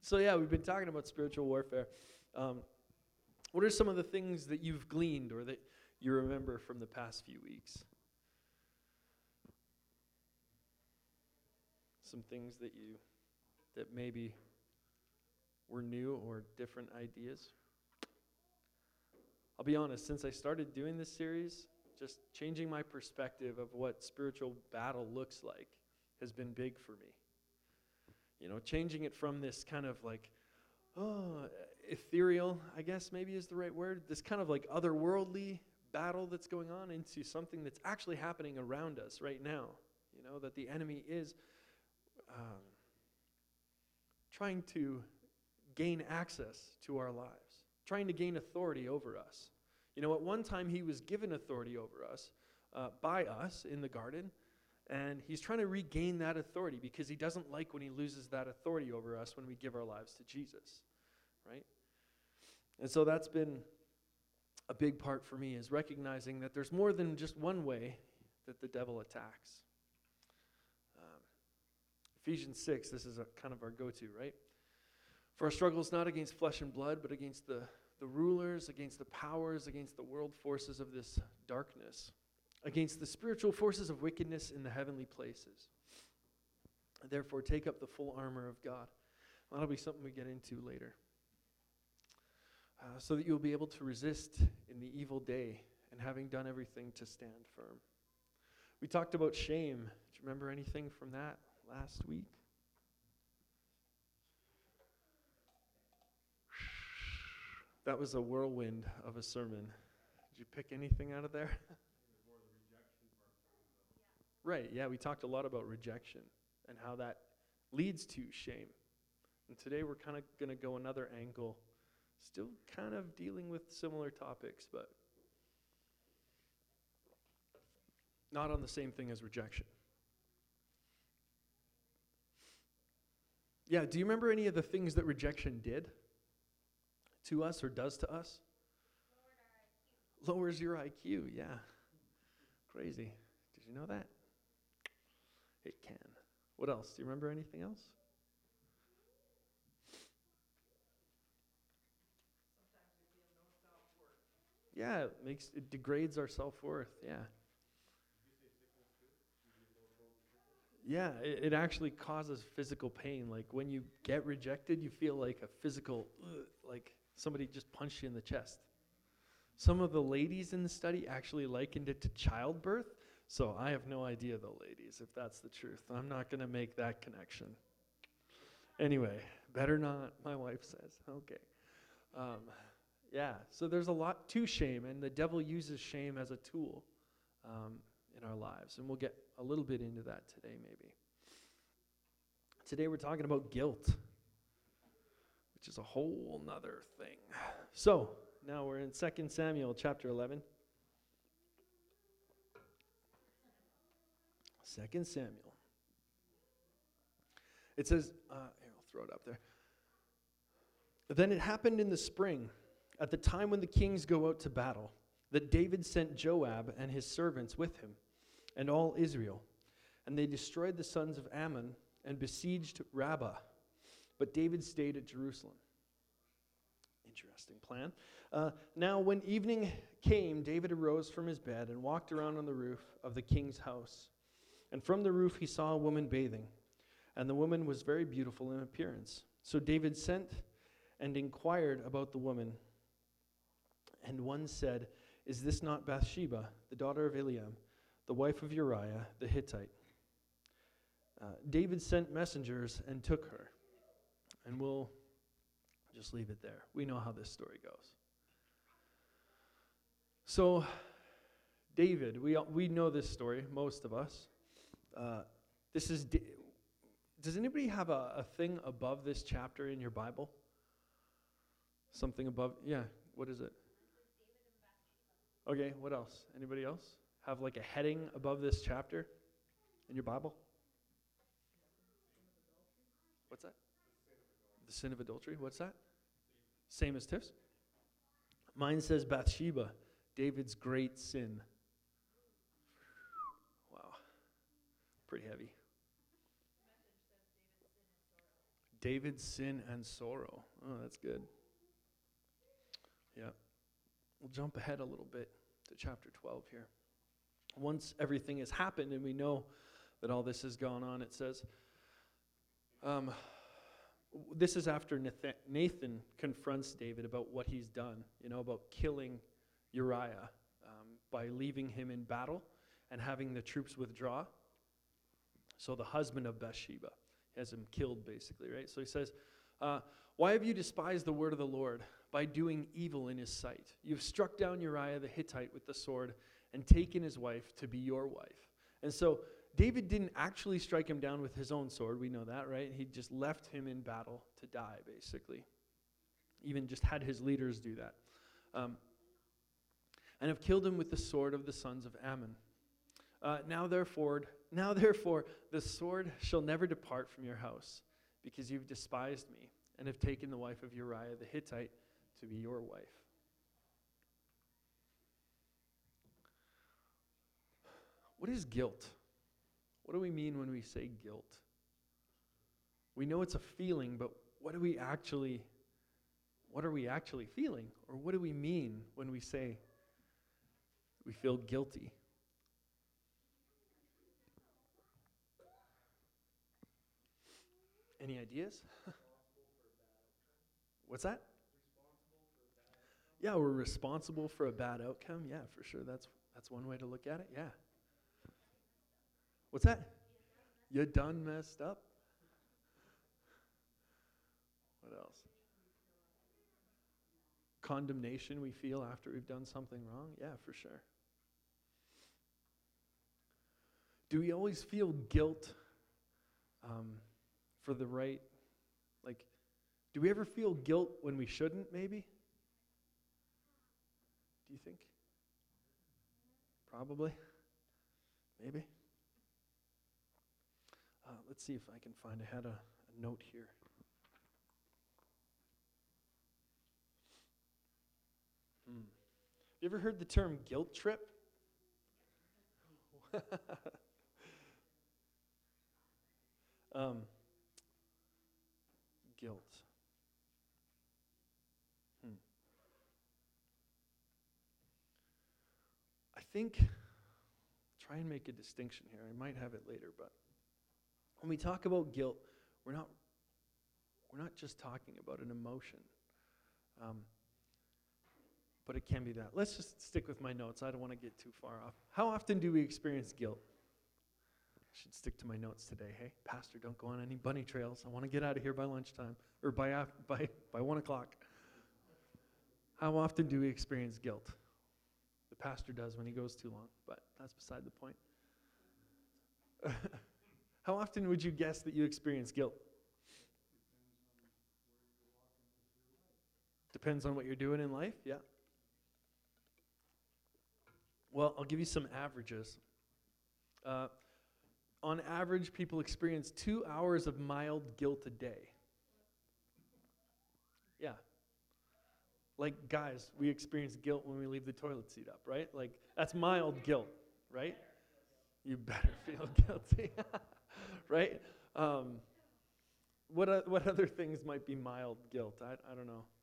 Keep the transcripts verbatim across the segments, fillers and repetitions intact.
So yeah, we've been talking about spiritual warfare. Um, what are some of the things that you've gleaned or that you remember from the past few weeks? Some things that you, that maybe were new or different ideas? I'll be honest, since I started doing this series, just changing my perspective of what spiritual battle looks like has been big for me. You know, changing it from this kind of like, oh, ethereal, I guess maybe is the right word, this kind of like otherworldly battle that's going on into something that's actually happening around us right now. You know, that the enemy is um, trying to gain access to our lives, trying to gain authority over us. You know, at one time he was given authority over us uh, by us in the garden, and he's trying to regain that authority because he doesn't like when he loses that authority over us when we give our lives to Jesus, right? And so that's been a big part for me, is recognizing that there's more than just one way that the devil attacks. Um, Ephesians six, this is a, kind of our go-to, right? For our struggle is not against flesh and blood, but against the, the rulers, against the powers, against the world forces of this darkness, against the spiritual forces of wickedness in the heavenly places. Therefore, take up the full armor of God. That'll be something we get into later. Uh, so that you'll be able to resist in the evil day, and having done everything to stand firm. We talked about shame. Do you remember anything from that last week? That was a whirlwind of a sermon. Did you pick anything out of there? Right, yeah, we talked a lot about rejection and how that leads to shame. And today we're kind of going to go another angle, still kind of dealing with similar topics, but not on the same thing as rejection. Yeah, do you remember any of the things that rejection did to us or does to us? Lowers your I Q, yeah. Crazy. Did you know that? It can. What else? Do you remember anything else? Yeah, it makes it degrades our self-worth, yeah. Yeah, it, it actually causes physical pain. Like when you get rejected, you feel like a physical, ugh, like somebody just punched you in the chest. Some of the ladies in the study actually likened it to childbirth. So I have no idea, though, ladies, if that's the truth. I'm not going to make that connection. Anyway, better not, my wife says. Okay. Um, yeah, so there's a lot to shame, and the devil uses shame as a tool um, in our lives. And we'll get a little bit into that today, maybe. Today we're talking about guilt, which is a whole nother thing. So now we're in Second Samuel chapter eleven. Second Samuel. It says, uh, here, I'll throw it up there. Then it happened in the spring, at the time when the kings go out to battle, that David sent Joab and his servants with him, and all Israel. And they destroyed the sons of Ammon and besieged Rabbah. But David stayed at Jerusalem. Interesting plan. Uh, now, when evening came, David arose from his bed and walked around on the roof of the king's house. And from the roof he saw a woman bathing, and the woman was very beautiful in appearance. So David sent and inquired about the woman. And one said, "Is this not Bathsheba, the daughter of Eliam, the wife of Uriah the Hittite?" Uh, David sent messengers and took her. And we'll just leave it there. We know how this story goes. So, David, we we know this story, most of us. Uh, this is. Da- Does anybody have a, a thing above this chapter in your Bible? Something above? Yeah. What is it? Okay. What else? Anybody else have like a heading above this chapter in your Bible? What's that? The sin of adultery. What's that? Same as Tiff's? Mine says Bathsheba, David's great sin. Wow. Pretty heavy. David's sin and sorrow. Oh, that's good. Yeah. We'll jump ahead a little bit to chapter twelve here. Once everything has happened and we know that all this has gone on, it says, um, this is after Nathan confronts David about what he's done, you know, about killing Uriah um, by leaving him in battle and having the troops withdraw. So the husband of Bathsheba has him killed, basically, right? So he says, uh, why have you despised the word of the Lord by doing evil in his sight? You've struck down Uriah the Hittite with the sword and taken his wife to be your wife. And so David didn't actually strike him down with his own sword. We know that, right? He just left him in battle to die, basically. Even just had his leaders do that. Um, and have killed him with the sword of the sons of Ammon. Uh, now therefore, now therefore, the sword shall never depart from your house, because you've despised me, and have taken the wife of Uriah the Hittite to be your wife. What is guilt? What do we mean when we say guilt? We know it's a feeling, but what do we actually, what are we actually feeling? Or what do we mean when we say we feel guilty? Any ideas? What's that? Yeah, we're responsible for a bad outcome. Yeah, for sure. That's that's one way to look at it. Yeah. What's that? You done messed up? What else? Condemnation we feel after we've done something wrong? Yeah, for sure. Do we always feel guilt um, for the right? Like, do we ever feel guilt when we shouldn't, maybe? Do you think? Probably. Maybe. Uh, let's see if I can find, I had a, a note here. Hmm. You ever heard the term guilt trip? um, guilt. Hmm. I think, try and make a distinction here. I might have it later, but when we talk about guilt, we're not we're not just talking about an emotion, um, but it can be that. Let's just stick with my notes. I don't want to get too far off. How often do we experience guilt? I should stick to my notes today. Hey, Pastor, don't go on any bunny trails. I want to get out of here by lunchtime or by af- by by one o'clock. How often do we experience guilt? The pastor does when he goes too long, but that's beside the point. How often would you guess that you experience guilt? Depends on what you're doing in life, yeah. Well, I'll give you some averages. Uh, on average, people experience two hours of mild guilt a day. Yeah. Like, guys, we experience guilt when we leave the toilet seat up, right? Like, that's mild guilt, right? You better feel guilty. Right? Um, what uh, what other things might be mild guilt? I I don't know.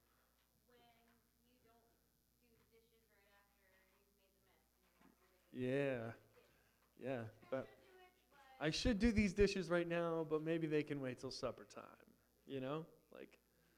When you don't do the dishes right after you've made the mess. Yeah, yeah. But I should do these dishes right now, but maybe they can wait till supper time. You know, like.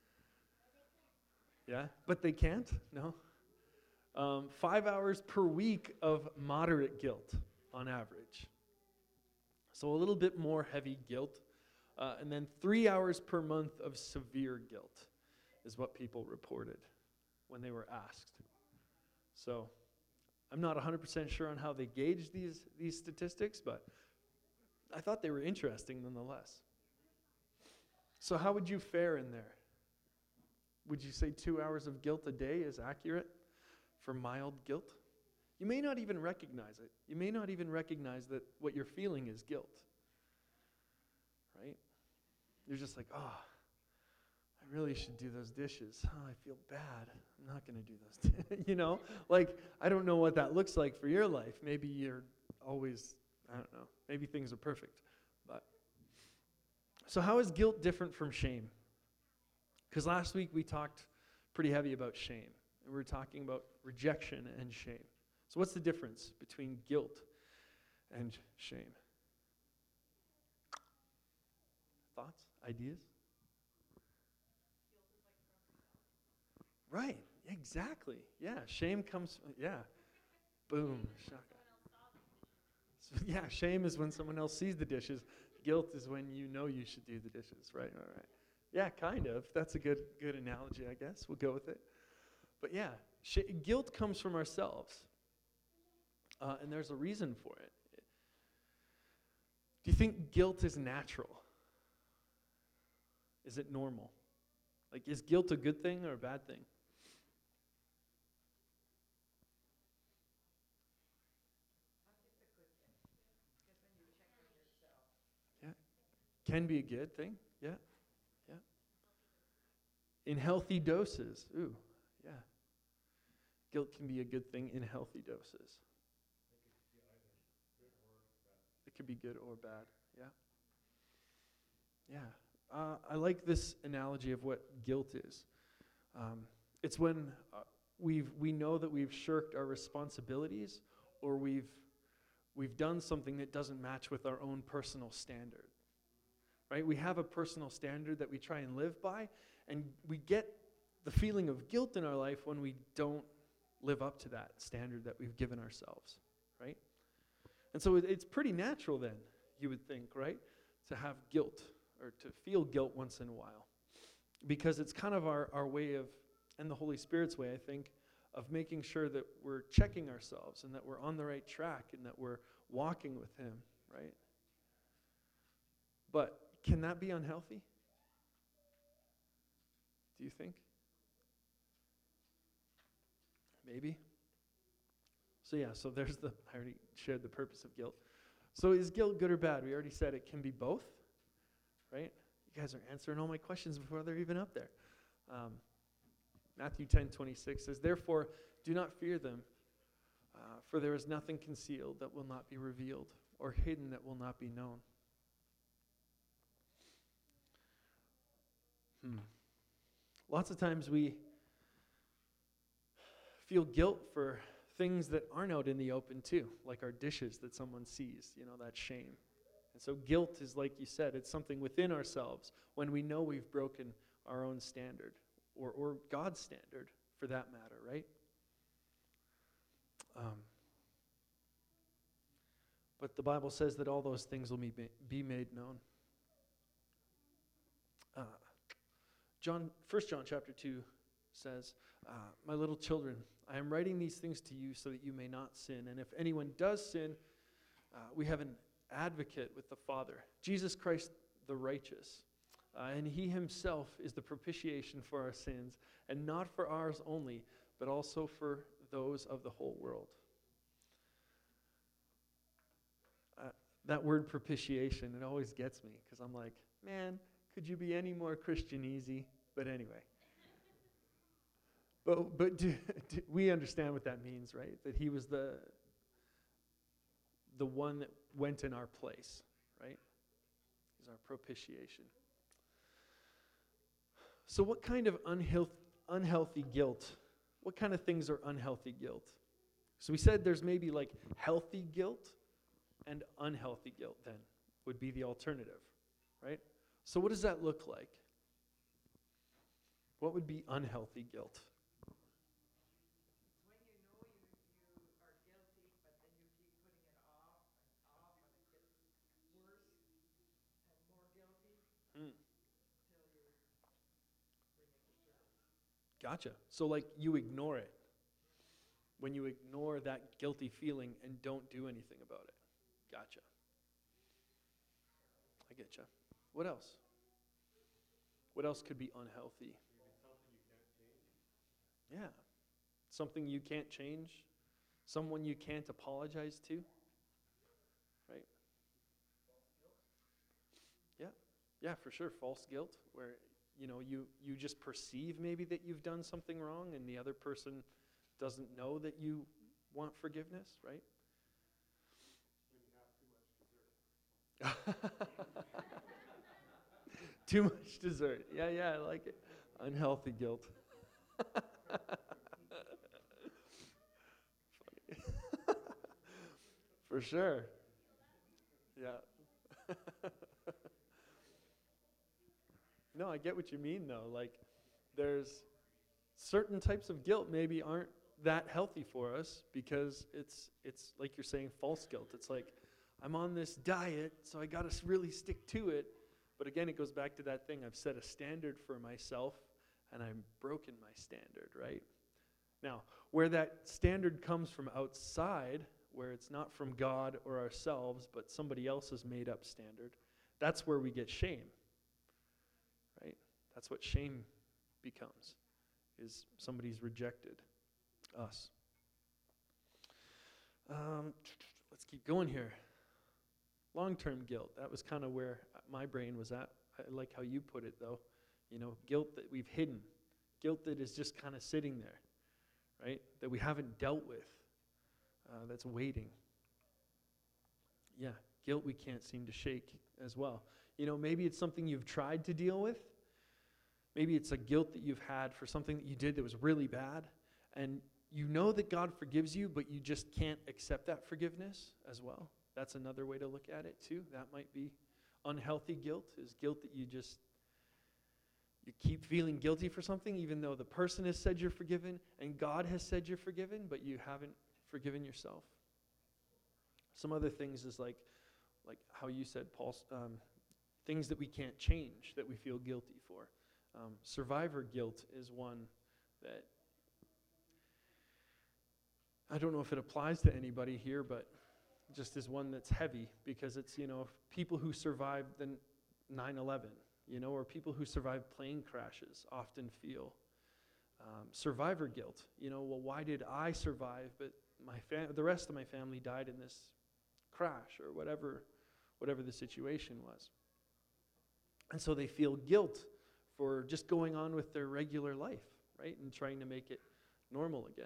Yeah, but they can't. No. Um, five hours per week of moderate guilt on average. So a little bit more heavy guilt. Uh, and then three hours per month of severe guilt is what people reported when they were asked. So I'm not one hundred percent sure on how they gauge these, these statistics, but I thought they were interesting nonetheless. So how would you fare in there? Would you say two hours of guilt a day is accurate for mild guilt? You may not even recognize it. You may not even recognize that what you're feeling is guilt. Right? You're just like, oh, I really should do those dishes. Oh, I feel bad. I'm not going to do those dishes. You know? Like, I don't know what that looks like for your life. Maybe you're always, I don't know. Maybe things are perfect. But so how is guilt different from shame? Because last week we talked pretty heavy about shame. And we were talking about rejection and shame. So what's the difference between guilt and shame? Thoughts? Ideas? Right. Exactly. Yeah. Shame comes, yeah. Boom. Shaka. So, yeah, shame is when someone else sees the dishes. Guilt is when you know you should do the dishes. Right, all right. Yeah, kind of. That's a good good analogy, I guess. We'll go with it. But yeah, sh- guilt comes from ourselves. Uh, and there's a reason for it. Do you think guilt is natural? Is it normal? Like, is guilt a good thing or a bad thing? Yeah. Can be a good thing. Yeah. Yeah. In healthy doses. Ooh, yeah. Guilt can be a good thing in healthy doses. It could be good or bad. Yeah. Yeah. Uh, I like this analogy of what guilt is. Um, it's when uh, we've we know that we've shirked our responsibilities, or we've we've done something that doesn't match with our own personal standard. Right? We have a personal standard that we try and live by, and we get the feeling of guilt in our life when we don't live up to that standard that we've given ourselves. Right? And so it, it's pretty natural then, you would think, right, to have guilt or to feel guilt once in a while. Because it's kind of our, our way of, and the Holy Spirit's way, I think, of making sure that we're checking ourselves and that we're on the right track and that we're walking with Him, right? But can that be unhealthy? Do you think? Maybe. So yeah, so there's the, I already shared the purpose of guilt. So is guilt good or bad? We already said it can be both, right? You guys are answering all my questions before they're even up there. Um, Matthew ten twenty-six says, "Therefore, do not fear them, uh, for there is nothing concealed that will not be revealed, or hidden that will not be known." Hmm. Lots of times we feel guilt for things that aren't out in the open too, like our dishes that someone sees, you know, that shame. And so guilt is, like you said, it's something within ourselves when we know we've broken our own standard, or, or God's standard for that matter, right? Um, but the Bible says that all those things will be, be made known. Uh, John, First John chapter two says, uh, "My little children, I am writing these things to you so that you may not sin. And if anyone does sin, uh, we have an advocate with the Father, Jesus Christ the righteous. Uh, and He Himself is the propitiation for our sins, and not for ours only, but also for those of the whole world." Uh, that word propitiation, it always gets me, because I'm like, man, could you be any more Christian easy? But anyway. But but do, do we understand what that means, right? That He was the the one that went in our place, right? He's our propitiation. So what kind of unhealth, unhealthy guilt, what kind of things are unhealthy guilt? So we said there's maybe like healthy guilt and unhealthy guilt then would be the alternative, right? So what does that look like? What would be unhealthy guilt? Mm. Gotcha. So like you ignore it. When you ignore that guilty feeling and don't do anything about it. Gotcha. I get you. What else? What else could be unhealthy? Yeah. Something you can't change. Someone you can't apologize to. Right? Yeah. Yeah, for sure. False guilt, where you know you, you just perceive maybe that you've done something wrong and the other person doesn't know that you want forgiveness, right? Too much dessert. Yeah, yeah, I like it. Unhealthy guilt. For sure. Yeah. No, I get what you mean, though. Like, there's certain types of guilt maybe aren't that healthy for us because it's, it's like you're saying, false guilt. It's like, I'm on this diet, so I got to really stick to it. But again, it goes back to that thing. I've set a standard for myself, and I've broken my standard, right? Now, where that standard comes from outside, where it's not from God or ourselves, but somebody else's made-up standard, that's where we get shame, right? That's what shame becomes, is somebody's rejected us. Um, let's keep going here. Long-term guilt, that was kind of where my brain was at. I like how you put it, though. You know, guilt that we've hidden. Guilt that is just kind of sitting there, right? That we haven't dealt with, uh, that's waiting. Yeah, guilt we can't seem to shake as well. You know, maybe it's something you've tried to deal with. Maybe it's a guilt that you've had for something that you did that was really bad, and you know that God forgives you, but you just can't accept that forgiveness as well. That's another way to look at it too. That might be unhealthy guilt, is guilt that you just, you keep feeling guilty for something even though the person has said you're forgiven and God has said you're forgiven, but you haven't forgiven yourself. Some other things is like, like how you said, Paul, um, things that we can't change that we feel guilty for. Um, survivor guilt is one that, I don't know if it applies to anybody here, but just is one that's heavy because it's, you know, people who survived the nine eleven, you know, or people who survived plane crashes often feel um, survivor guilt. You know, well, why did I survive, but my fam- the rest of my family died in this crash or whatever, whatever the situation was. And so they feel guilt for just going on with their regular life, right, and trying to make it normal again.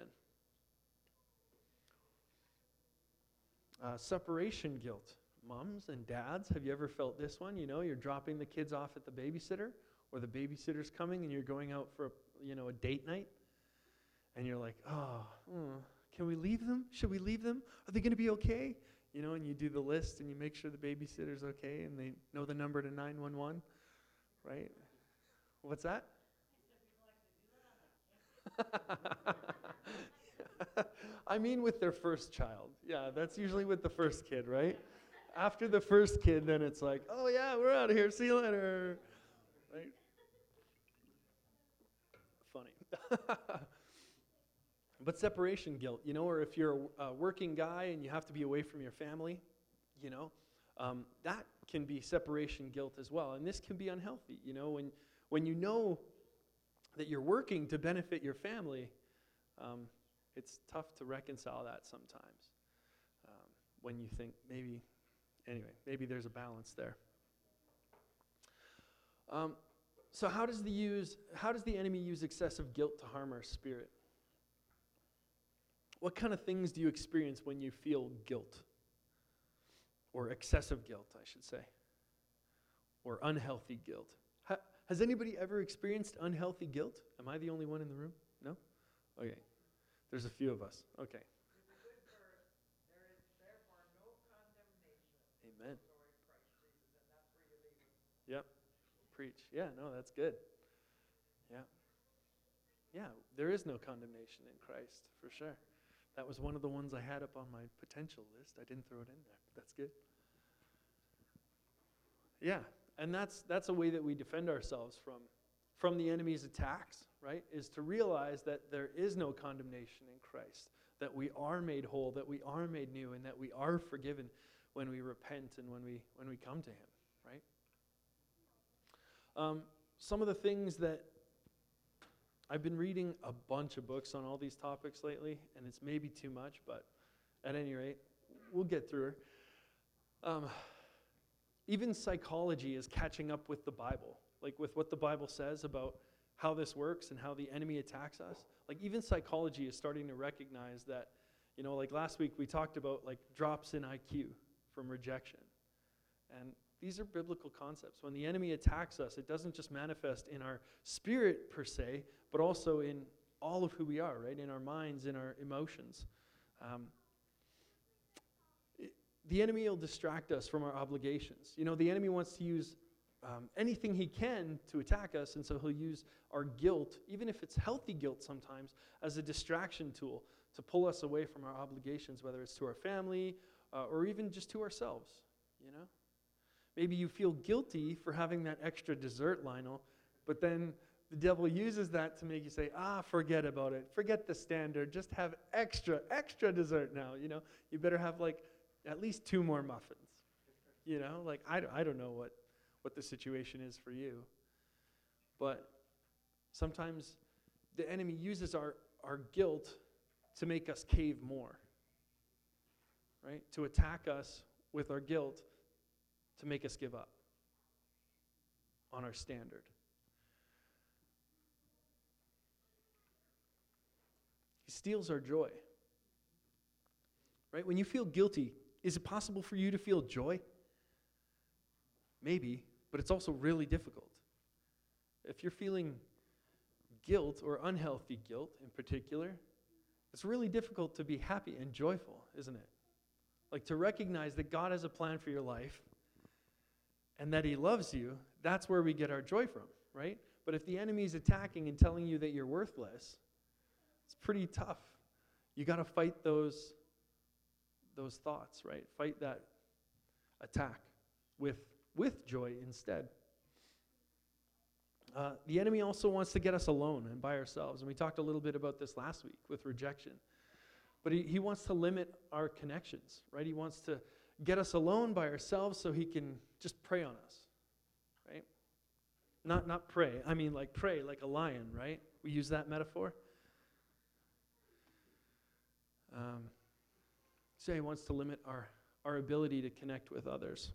Uh, separation guilt. Moms and dads, have you ever felt this one? You know, you're dropping the kids off at the babysitter, or the babysitter's coming and you're going out for, a, you know, a date night, and you're like, oh, mm, can we leave them? Should we leave them? Are they going to be okay? You know, and you do the list and you make sure the babysitter's okay and they know the number to nine one one, right? What's that? I mean with their first child. Yeah, that's usually with the first kid, right? After the first kid, then it's like, oh yeah, we're out of here. See you later. Right? Funny. But separation guilt, you know, or if you're a, a working guy and you have to be away from your family, you know, um, that can be separation guilt as well. And this can be unhealthy, you know, when, when you know that you're working to benefit your family, um, it's tough to reconcile that sometimes um, when you think maybe, anyway, maybe there's a balance there. Um, so how does the use, how does the enemy use excessive guilt to harm our spirit? What kind of things do you experience when you feel guilt? Or excessive guilt, I should say. Or unhealthy guilt. Ha- has anybody ever experienced unhealthy guilt? Am I the only one in the room? No? Okay. There's a few of us. Okay. Amen. Yep. Preach. Yeah, no, that's good. Yeah. Yeah, there is no condemnation in Christ, for sure. That was one of the ones I had up on my potential list. I didn't throw it in there. That's good. Yeah, and that's that's a way that we defend ourselves from from the enemy's attacks, right? Is to realize that there is no condemnation in Christ, that we are made whole, that we are made new, and that we are forgiven when we repent and when we when we come to Him, right? Um, some of the things that I've been reading a bunch of books on all these topics lately, and it's maybe too much, but at any rate, we'll get through her. Um, even psychology is catching up with the Bible, like with what the Bible says about how this works and how the enemy attacks us. Like even psychology is starting to recognize that, you know, like last week we talked about like drops in I Q from rejection. And These are biblical concepts. When the enemy attacks us, it doesn't just manifest in our spirit per se, but also in all of who we are, right? In our minds, in our emotions. Um, it, the enemy will distract us from our obligations. You know, the enemy wants to use um, anything he can to attack us, and so he'll use our guilt, even if it's healthy guilt sometimes, as a distraction tool to pull us away from our obligations, whether it's to our family uh, or even just to ourselves, you know? Maybe you feel guilty for having that extra dessert, Lionel, but then the devil uses that to make you say, ah, forget about it. Forget the standard. Just have extra, extra dessert now, you know? You better have, like, at least two more muffins, you know? Like, I, I don't know what, what the situation is for you, but sometimes the enemy uses our, our guilt to make us cave more, right? To attack us with our guilt to make us give up on our standard. He steals our joy, right? When you feel guilty, is it possible for you to feel joy? Maybe, but it's also really difficult. If you're feeling guilt or unhealthy guilt in particular, it's really difficult to be happy and joyful, isn't it? Like to recognize that God has a plan for your life and that he loves you, that's where we get our joy from, right? But if the enemy is attacking and telling you that you're worthless, it's pretty tough. You got to fight those, those thoughts, right? Fight that attack with, with joy instead. Uh, the enemy also wants to get us alone and by ourselves. And we talked a little bit about this last week with rejection. But he, he wants to limit our connections, right? He wants to get us alone by ourselves so he can just prey on us, right? Not not prey. I mean like prey, like a lion, right? We use that metaphor. Um, so he wants to limit our, our ability to connect with others.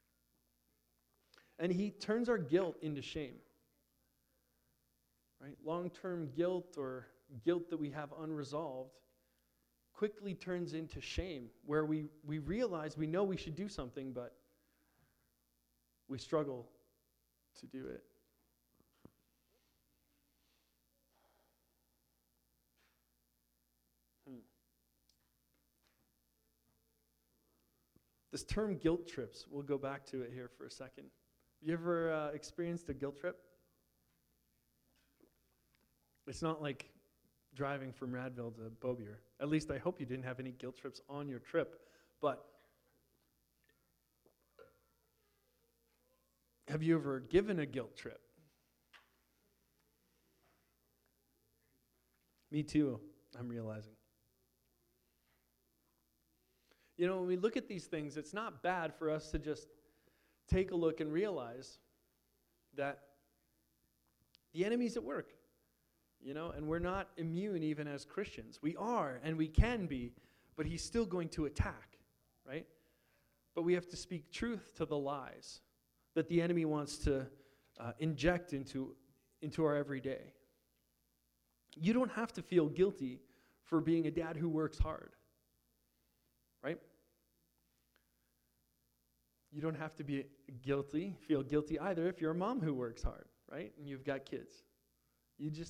And he turns our guilt into shame. Right? Long-term guilt or guilt that we have unresolved quickly turns into shame, where we, we realize we know we should do something, but we struggle to do it. Hmm. This term guilt trips, we'll go back to it here for a second. Have you ever uh, experienced a guilt trip? It's not like driving from Radville to Beaubier. At least I hope you didn't have any guilt trips on your trip. But have you ever given a guilt trip? Me too, I'm realizing. You know, when we look at these things, it's not bad for us to just take a look and realize that the enemy's at work. You know, and we're not immune even as Christians. We are, and we can be, but he's still going to attack, right? But we have to speak truth to the lies that the enemy wants to uh, inject into, into our everyday. You don't have to feel guilty for being a dad who works hard, right? You don't have to be guilty, feel guilty either if you're a mom who works hard, right? And you've got kids. You just...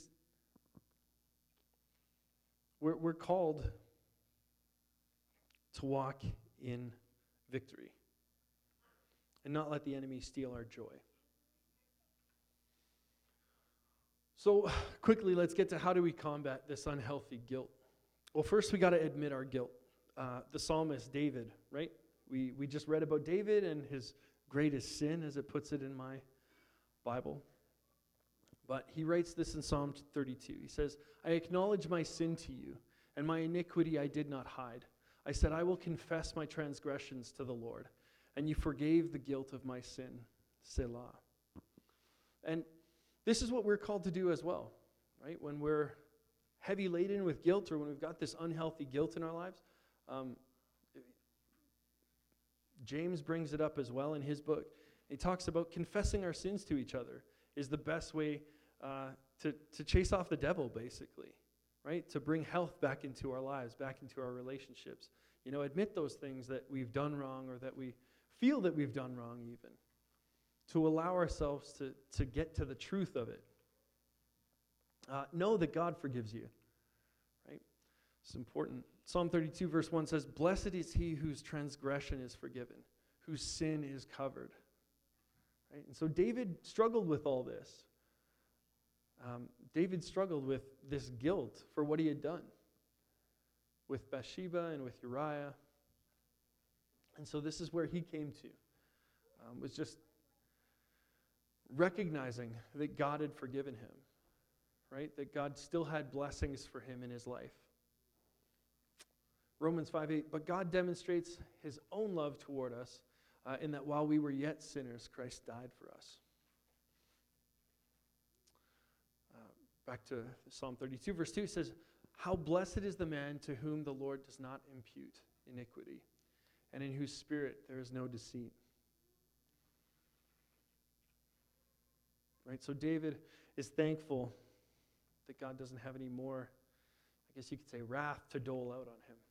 We're, we're called to walk in victory and not let the enemy steal our joy. So quickly, let's get to how do we combat this unhealthy guilt. Well, first we got to admit our guilt. Uh, the psalmist David, right? We, we just read about David and his greatest sin, as it puts it in my Bible. But he writes this in Psalm thirty-two. He says, I acknowledge my sin to you, and my iniquity I did not hide. I said, I will confess my transgressions to the Lord, and you forgave the guilt of my sin. Selah. And this is what we're called to do as well, right? When we're heavy laden with guilt, or when we've got this unhealthy guilt in our lives, um, James brings it up as well in his book. He talks about confessing our sins to each other is the best way uh, to, to chase off the devil, basically, right? To bring health back into our lives, back into our relationships. You know, admit those things that we've done wrong or that we feel that we've done wrong even, to allow ourselves to, to get to the truth of it. Uh, know that God forgives you, right? It's important. Psalm thirty-two verse one says, "Blessed is he whose transgression is forgiven, whose sin is covered." Right? And so David struggled with all this. Um, David struggled with this guilt for what he had done with Bathsheba and with Uriah. And so this is where he came to, um, was just recognizing that God had forgiven him, right? That God still had blessings for him in his life. Romans five eight, "But God demonstrates his own love toward us uh, in that while we were yet sinners, Christ died for us." Uh, back to Psalm thirty-two, verse two says, "How blessed is the man to whom the Lord does not impute iniquity, and in whose spirit there is no deceit." Right? So David is thankful that God doesn't have any more, I guess you could say, wrath to dole out on him.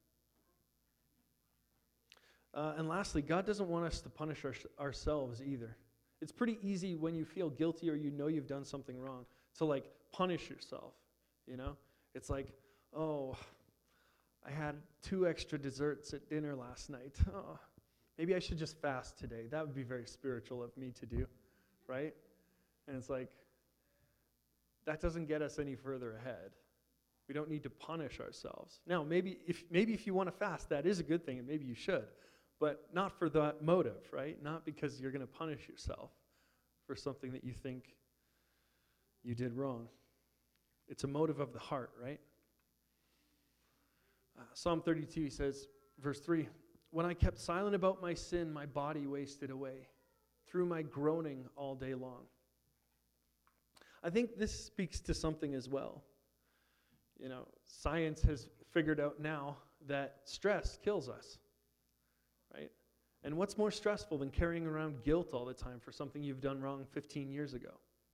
Uh, and lastly, God doesn't want us to punish our, ourselves either. It's pretty easy when you feel guilty or you know you've done something wrong to like punish yourself, you know? It's like, oh, I had two extra desserts at dinner last night. Oh, maybe I should just fast today. That would be very spiritual of me to do, right? And it's like, that doesn't get us any further ahead. We don't need to punish ourselves. Now, maybe if maybe if you want to fast, that is a good thing, and maybe you should. But not for that motive, right? Not because you're going to punish yourself for something that you think you did wrong. It's a motive of the heart, right? Uh, Psalm thirty-two, he says, verse three, "When I kept silent about my sin, my body wasted away through my groaning all day long." I think this speaks to something as well. You know, science has figured out now that stress kills us, right? And what's more stressful than carrying around guilt all the time for something you've done wrong fifteen years ago?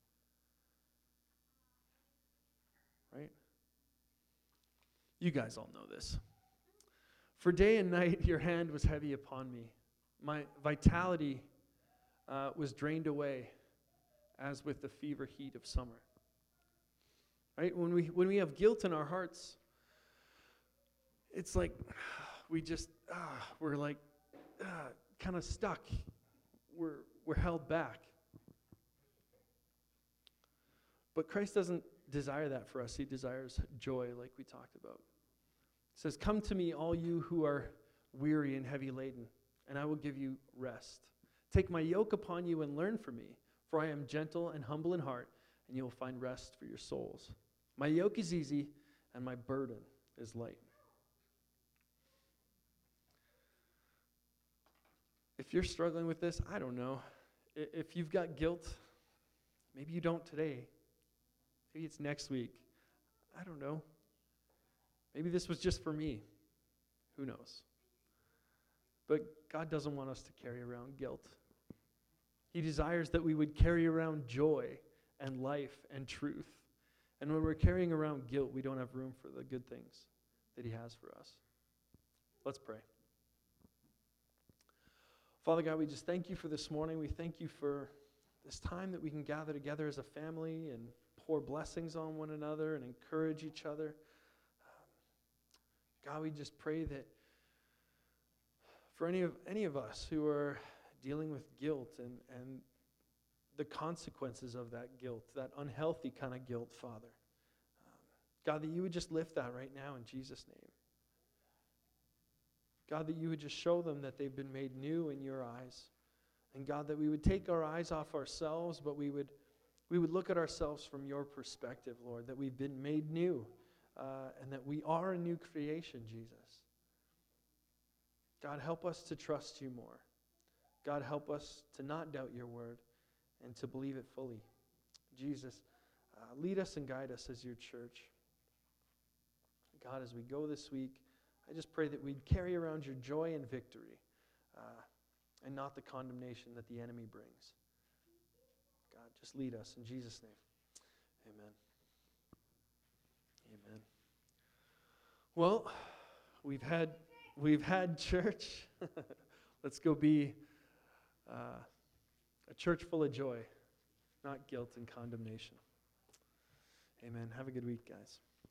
Right? You guys all know this. "For day and night your hand was heavy upon me. My vitality uh, was drained away as with the fever heat of summer." Right? When we when we have guilt in our hearts, it's like we just ah, we're like ah, kind of stuck. We're we're held back. But Christ doesn't desire that for us. He desires joy, like we talked about. It says, "Come to me, all you who are weary and heavy laden, and I will give you rest. Take my yoke upon you and learn from me, for I am gentle and humble in heart, and you will find rest for your souls. My yoke is easy, and my burden is light." If you're struggling with this, I don't know. If you've got guilt, maybe you don't today. Maybe it's next week. I don't know. Maybe this was just for me. Who knows? But God doesn't want us to carry around guilt. He desires that we would carry around joy and life and truth. And when we're carrying around guilt, we don't have room for the good things that he has for us. Let's pray. Father God, we just thank you for this morning. We thank you for this time that we can gather together as a family and pour blessings on one another and encourage each other. God, we just pray that for any of any of us who are dealing with guilt and, and the consequences of that guilt, that unhealthy kind of guilt, Father, um, God, that you would just lift that right now in Jesus' name. God, that you would just show them that they've been made new in your eyes. And God, that we would take our eyes off ourselves, but we would we would look at ourselves from your perspective, Lord, that we've been made new uh, and that we are a new creation, Jesus. God, help us to trust you more. God, help us to not doubt your word and to believe it fully. Jesus, uh, lead us and guide us as your church. God, as we go this week, I just pray that we'd carry around your joy and victory uh, and not the condemnation that the enemy brings. God, just lead us in Jesus' name. Amen. Amen. Well, we've had we've had church. Let's go be uh, a church full of joy, not guilt and condemnation. Amen. Have a good week, guys.